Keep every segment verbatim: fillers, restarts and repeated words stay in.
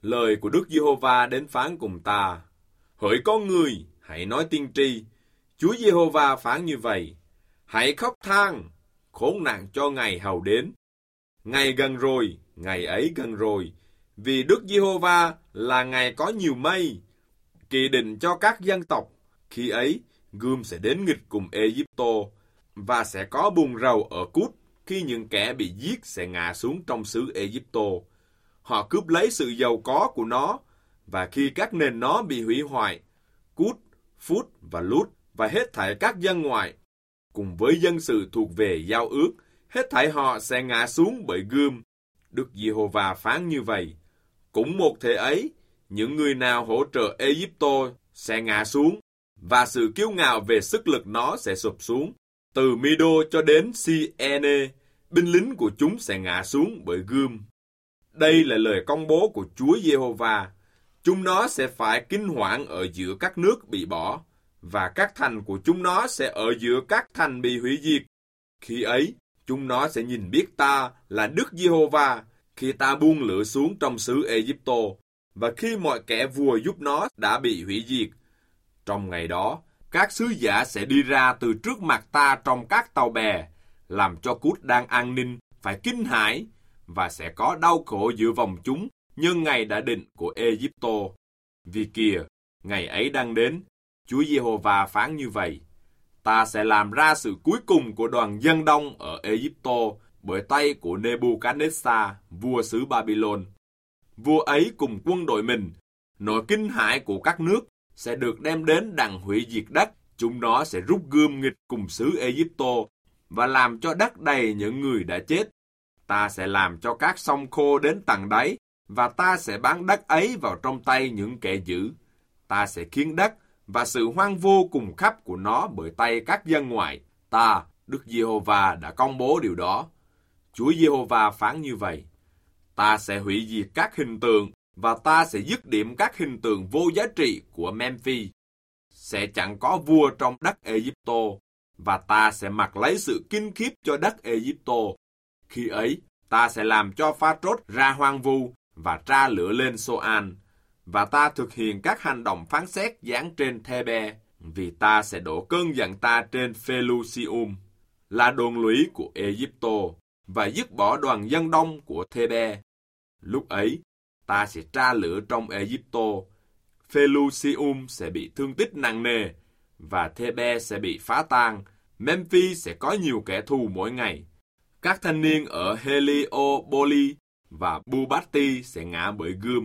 Lời của Đức Giê-hô-va đến phán cùng ta: Hỡi con người, hãy nói tiên tri. Chúa Giê-hô-va phán như vậy: Hãy khóc than, khốn nạn cho ngày hầu đến. Ngày gần rồi, ngày ấy gần rồi, vì Đức Giê-hô-va là ngày có nhiều mây, kỳ định cho các dân tộc. Khi ấy, gươm sẽ đến nghịch cùng Ê-díp-tô, và sẽ có buồn rầu ở Cút, khi những kẻ bị giết sẽ ngã xuống trong xứ Ê-díp-tô. Họ cướp lấy sự giàu có của nó, và khi các nền nó bị hủy hoại, Cút, Phút và Lút và hết thảy các dân ngoại, cùng với dân sự thuộc về giao ước, hết thảy họ sẽ ngã xuống bởi gươm. Đức Giê-hô-va phán như vậy. Cũng một thể ấy, những người nào hỗ trợ Ê-díp-tô sẽ ngã xuống, và sự kiêu ngạo về sức lực nó sẽ sụp xuống. Từ Mi-đô cho đến Si-e-nê, binh lính của chúng sẽ ngã xuống bởi gươm. Đây là lời công bố của Chúa Giê-hô-va. Chúng nó sẽ phải kinh hoảng ở giữa các nước bị bỏ, và các thành của chúng nó sẽ ở giữa các thành bị hủy diệt. Khi ấy, chúng nó sẽ nhìn biết ta là Đức Giê-hô-va, khi ta buông lửa xuống trong xứ Ê-díp-tô, và khi mọi kẻ vùa giúp nó đã bị hủy diệt. Trong ngày đó, các sứ giả sẽ đi ra từ trước mặt ta trong các tàu bè, làm cho Cút đang an ninh phải kinh hãi, và sẽ có đau khổ giữa vòng chúng nhân ngày đã định của Ê-díp-tô. Vì kìa, ngày ấy đang đến, Chúa Giê-hô-va phán như vậy: Ta sẽ làm ra sự cuối cùng của đoàn dân đông ở Ê-díp-tô bởi tay của Nê-bu-cát-nét-sa, vua xứ Ba-bi-lôn. Vua ấy cùng quân đội mình, nỗi kinh hãi của các nước sẽ được đem đến đặng hủy diệt đất. Chúng nó sẽ rút gươm nghịch cùng xứ Ê-díp-tô và làm cho đất đầy những người đã chết. Ta sẽ làm cho các sông khô đến tận đáy, và ta sẽ bán đất ấy vào trong tay những kẻ dữ. Ta sẽ khiến đất và sự hoang vô cùng khắp của nó bởi tay các dân ngoại. Ta, Đức Giê-hô-va đã công bố điều đó. Chúa Giê-hô-va phán như vậy: Ta sẽ hủy diệt các hình tượng, và ta sẽ dứt điểm các hình tượng vô giá trị của Memphi. Sẽ chẳng có vua trong đất Ê-díp-tô, và ta sẽ mặc lấy sự kinh khiếp cho đất Ê-díp-tô. Khi ấy, ta sẽ làm cho Pha-trốt ra hoang vu và tra lửa lên Xô-an, và ta thực hiện các hành động phán xét dán trên Thê-bê, vì ta sẽ đổ cơn giận ta trên Phê-lu-si-um, là đồn lũy của Ê-díp-tô, và dứt bỏ đoàn dân đông của Thê-bê. Lúc ấy, ta sẽ tra lửa trong Ê-díp-tô, Phê-lu-si-um sẽ bị thương tích nặng nề, và Thê-bê sẽ bị phá tan. Memphi sẽ có nhiều kẻ thù mỗi ngày. Các thanh niên ở Helioboli và Bubatti sẽ ngã bởi gươm,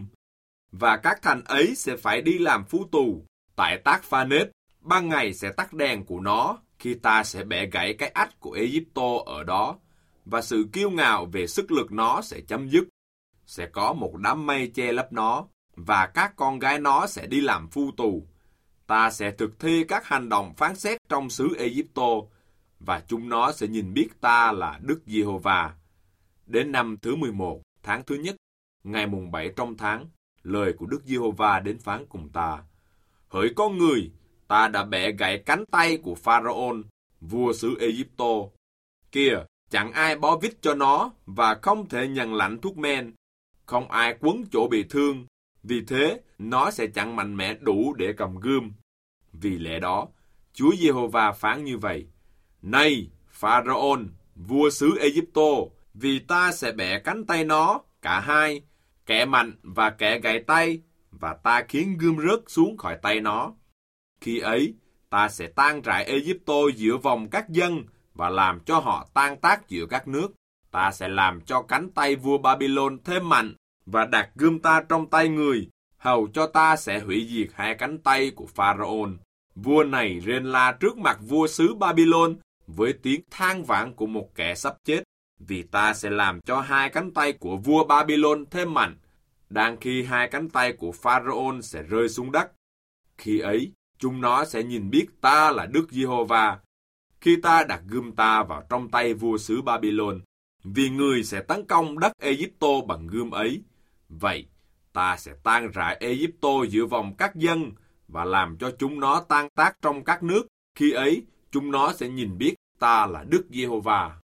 và các thành ấy sẽ phải đi làm phú tù. Tại Tác-pha-nết, ban ngày sẽ tắt đèn của nó, khi ta sẽ bẻ gãy cái ách của Ê-díp-tô ở đó, và sự kiêu ngạo về sức lực nó sẽ chấm dứt. Sẽ có một đám mây che lấp nó, và các con gái nó sẽ đi làm phu tù. Ta sẽ thực thi các hành động phán xét trong xứ Ê-díp-tô, và chúng nó sẽ nhìn biết ta là Đức Giê-hô-va. Đến năm thứ mười một, tháng thứ nhất, ngày mùng bảy trong tháng, lời của Đức Giê-hô-va đến phán cùng ta: Hỡi con người, ta đã bẻ gãy cánh tay của Pharaon, vua xứ Ê-díp-tô. Kìa, chẳng ai bó vít cho nó, và không thể nhận lãnh thuốc men, không ai quấn chỗ bị thương, vì thế nó sẽ chẳng mạnh mẽ đủ để cầm gươm. Vì lẽ đó, Chúa Giê-hô-va phán như vậy: Này, Pharaon, vua xứ Ê-díp-tô, vì ta sẽ bẻ cánh tay nó, cả hai, kẻ mạnh và kẻ gãy tay, và ta khiến gươm rớt xuống khỏi tay nó. Khi ấy, ta sẽ tan rải Ê-díp-tô giữa vòng các dân, và làm cho họ tan tác giữa các nước. Ta sẽ làm cho cánh tay vua Ba-bi-lôn thêm mạnh, và đặt gươm ta trong tay người, hầu cho ta sẽ hủy diệt hai cánh tay của Pharaon. Vua này rên la trước mặt vua xứ Ba-bi-lôn với tiếng than vãn của một kẻ sắp chết, vì ta sẽ làm cho hai cánh tay của vua Ba-bi-lôn thêm mạnh, đang khi hai cánh tay của Pharaon sẽ rơi xuống đất. Khi ấy, chúng nó sẽ nhìn biết ta là Đức Giê-hô-va, khi ta đặt gươm ta vào trong tay vua xứ Ba-bi-lôn, vì người sẽ tấn công đất Ê-díp-tô bằng gươm ấy. Vậy, ta sẽ tan rải Ê-díp-tô giữa vòng các dân, và làm cho chúng nó tan tác trong các nước. Khi ấy, chúng nó sẽ nhìn biết ta là Đức Giê-hô-va.